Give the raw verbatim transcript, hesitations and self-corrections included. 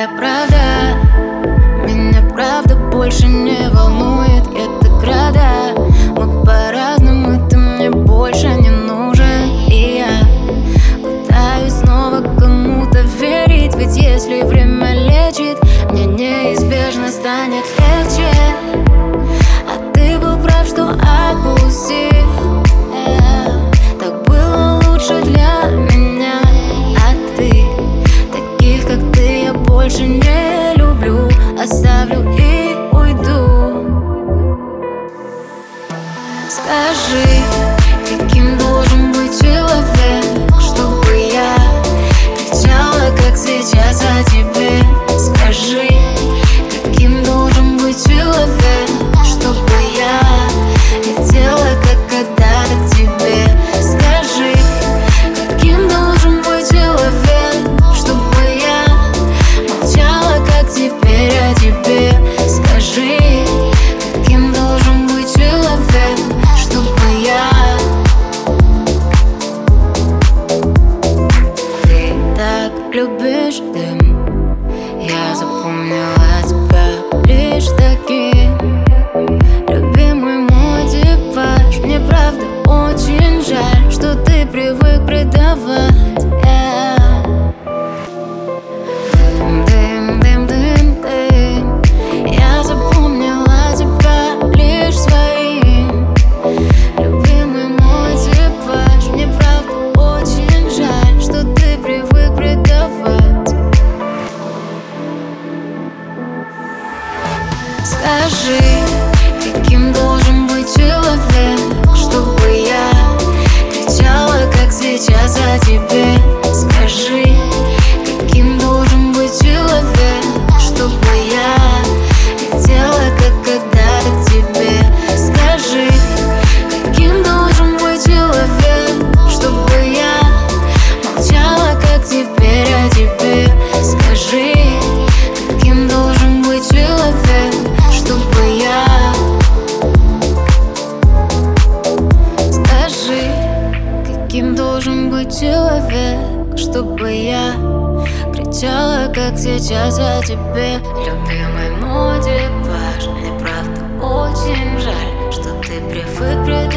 правда. Меня правда больше не волнует эта града. Мы по-разному, ты мне больше не нужен. И я пытаюсь снова кому-то верить, ведь если время лечит, мне неизбежно станет легче. А ты был прав, что отпустил. Так было лучше для меня. А ты, таких как ты, я больше не люблю. Оставлю и уйду. Скажи, каким должен быть человек, чтобы я кричала, как сейчас о тебе. Скажи, каким должен быть человек, чтобы я летела, как когда-то к тебе. Скажи, каким должен быть человек, чтобы я молчала, как теперь о тебе. Скажи, каким должен быть человек, чтобы я. Ты так любишь дым, я запомнила тебя лишь таким. Любимый мой типаж, мне правда очень жаль, что ты привык предавать. Yeah. Дым, дым, дым, дым, дым. Я запомнила тебя лишь своим. Любимый мой типаж, мне правда очень жаль, что ты привык предавать. Скажи, каким должен быть человек, чтобы я кричала, как сейчас о тебе. Скажи, каким должен быть человек, чтобы я летела, как когда-то к тебе. Скажи, каким должен быть человек, чтобы я молчала, как теперь о тебе. Скажи, каким должен быть человек, чтобы я. Скажи, каким должен быть человек, чтобы я кричала, как сейчас о тебе. Любимый мой типаж, мне правда очень жаль, что ты привык предавать.